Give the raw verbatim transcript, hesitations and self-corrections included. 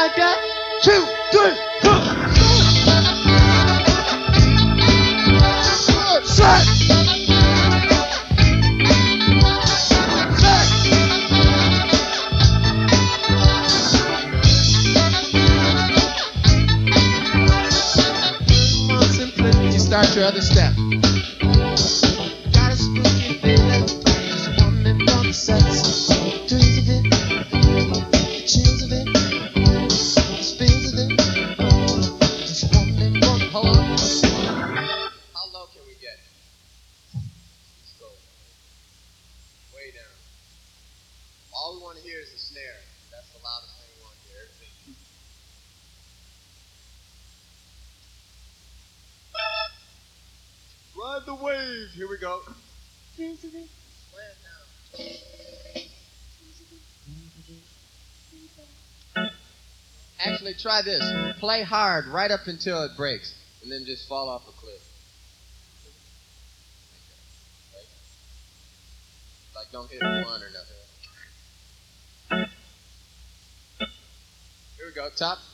like that. Two, three, four. Set. Set. You start your other step. Got a spooky feeling. Just wondering what the sense. Dreams of it. Chills of it. Spins of it. Just wondering what. Hold on. How low can we get? Let's go. Way down. All we want to hear is the snare. That's the loudest thing we want to hear. Everything. Ride the wave. Here we go. Play it down. Actually, try this. Play hard right up until it breaks, and then just fall off a cliff. Like, don't hit one or nothing. Here we go. Top.